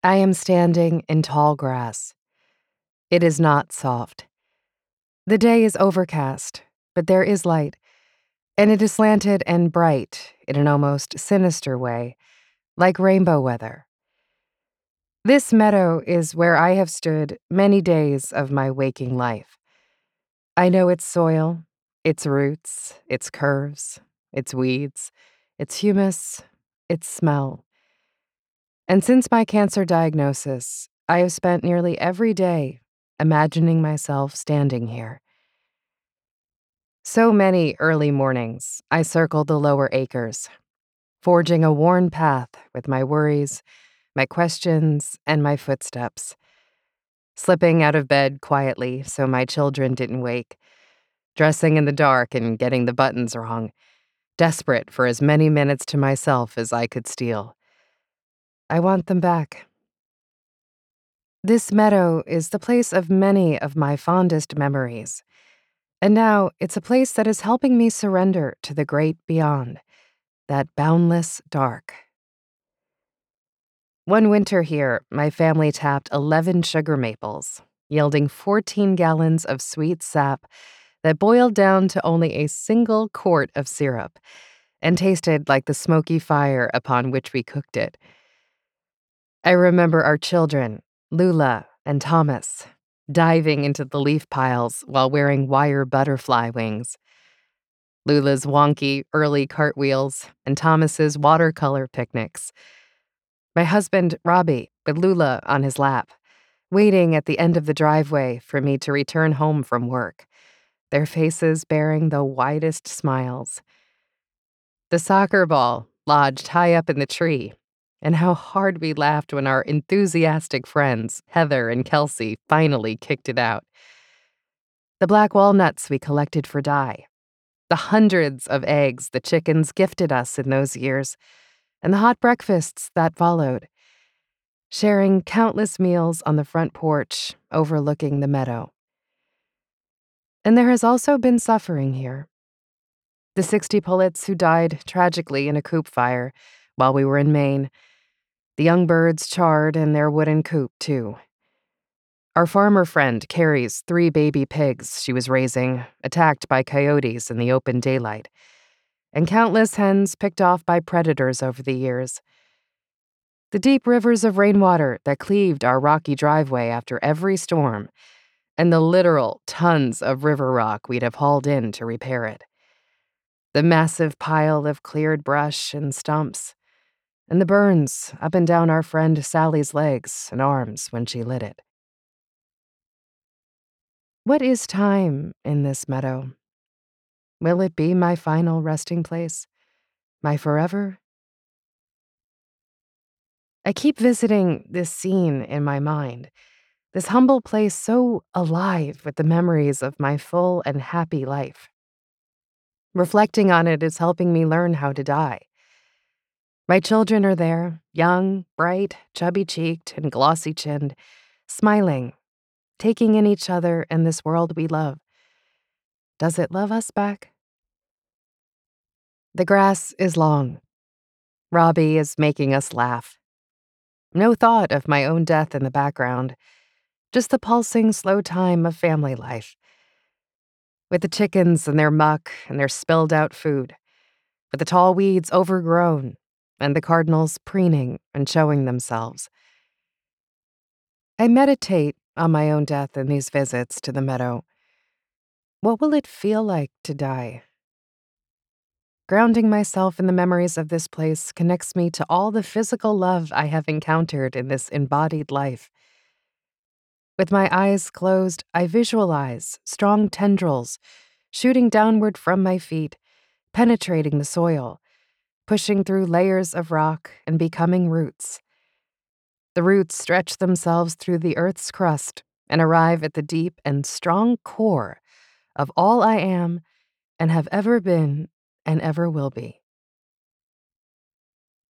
I am standing in tall grass. It is not soft. The day is overcast, but there is light, and it is slanted and bright in an almost sinister way, like rainbow weather. This meadow is where I have stood many days of my waking life. I know its soil, its roots, its curves, its weeds, its humus, its smell. And since my cancer diagnosis, I have spent nearly every day imagining myself standing here. So many early mornings, I circled the lower acres, forging a worn path with my worries, my questions, and my footsteps. Slipping out of bed quietly so my children didn't wake, dressing in the dark and getting the buttons wrong, desperate for as many minutes to myself as I could steal. I want them back. This meadow is the place of many of my fondest memories, and now it's a place that is helping me surrender to the great beyond, that boundless dark. One winter here, my family tapped 11 sugar maples, yielding 14 gallons of sweet sap that boiled down to only a single quart of syrup and tasted like the smoky fire upon which we cooked it. I remember our children, Lula and Thomas, diving into the leaf piles while wearing wire butterfly wings. Lula's wonky early cartwheels and Thomas's watercolor picnics. My husband, Robbie, with Lula on his lap, waiting at the end of the driveway for me to return home from work, their faces bearing the widest smiles. The soccer ball lodged high up in the tree, and how hard we laughed when our enthusiastic friends, Heather and Kelsey, finally kicked it out. The black walnuts we collected for dye, the hundreds of eggs the chickens gifted us in those years, and the hot breakfasts that followed, sharing countless meals on the front porch overlooking the meadow. And there has also been suffering here. The 60 pullets who died tragically in a coop fire while we were in Maine. The young birds charred in their wooden coop, too. Our farmer friend Carrie's 3 baby pigs she was raising, attacked by coyotes in the open daylight, and countless hens picked off by predators over the years. The deep rivers of rainwater that cleaved our rocky driveway after every storm, and the literal tons of river rock we'd have hauled in to repair it. The massive pile of cleared brush and stumps, and the burns up and down our friend Sally's legs and arms when she lit it. What is time in this meadow? Will it be my final resting place? My forever? I keep visiting this scene in my mind, this humble place so alive with the memories of my full and happy life. Reflecting on it is helping me learn how to die. My children are there, young, bright, chubby-cheeked, and glossy-chinned, smiling, taking in each other and this world we love. Does it love us back? The grass is long. Robbie is making us laugh. No thought of my own death in the background, just the pulsing, slow time of family life. With the chickens and their muck and their spilled-out food, with the tall weeds overgrown and the cardinals preening and showing themselves. I meditate on my own death in these visits to the meadow. What will it feel like to die? Grounding myself in the memories of this place connects me to all the physical love I have encountered in this embodied life. With my eyes closed, I visualize strong tendrils shooting downward from my feet, penetrating the soil, pushing through layers of rock and becoming roots. The roots stretch themselves through the earth's crust and arrive at the deep and strong core of all I am and have ever been and ever will be.